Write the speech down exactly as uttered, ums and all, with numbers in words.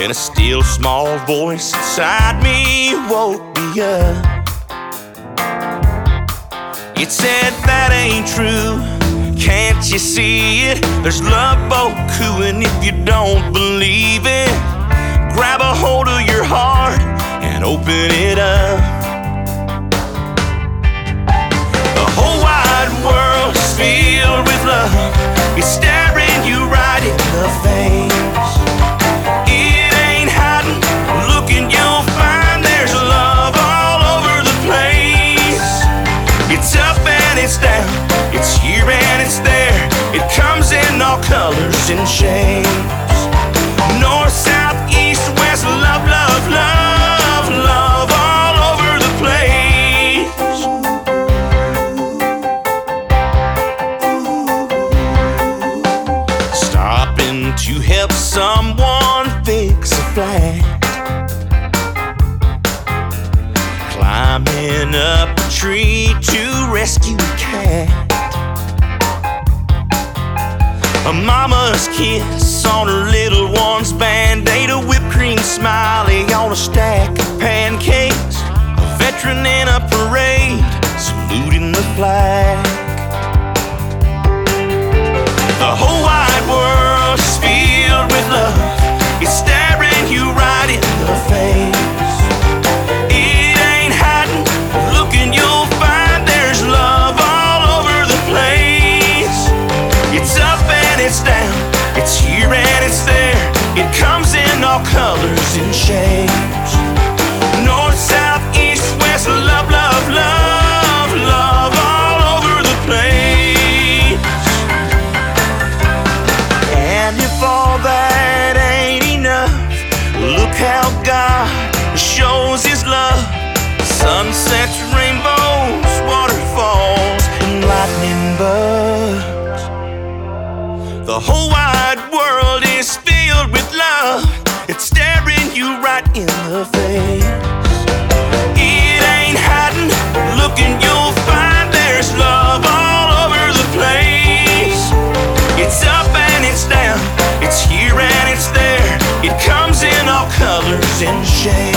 Then a still small voice inside me woke me up. It said, that ain't true, can't you see it? There's love Boku, and if you don't believe it, grab a hold of your heart and open it up. The whole wide world is filled with love. It's staring you right in the face. It ain't hiding, looking, you'll find there's love all over the place. It's up and it's down, it's here and it's there. It comes in all colors and shades. North, south, east, west, love, love, love, love all over the place. Stopping to help someone fix a flat. Climbing up a tree to rescue a cat. A mama's kiss on her little one's band-aid. A whipped cream smiley on a stack of pancakes. A veteran in a parade saluting the flag. The whole wide world is filled with love. It's staring you right in the face. It ain't hiding, looking, you'll find there's love all over the place. It's up and it's down, it's here and it's there. It comes in all colors and shapes. North, south, east, west, love, love, love, love all over the place. And if all that ain't enough, look how God shows His love. Sunsets, rainbows, waterfalls, and lightning bugs. The whole wide world is filled with love. It's staring you right in the face. It ain't hiding, looking, you'll find there's love all over the place. It's up and it's down, it's here and it's there. It comes in all colors and shades.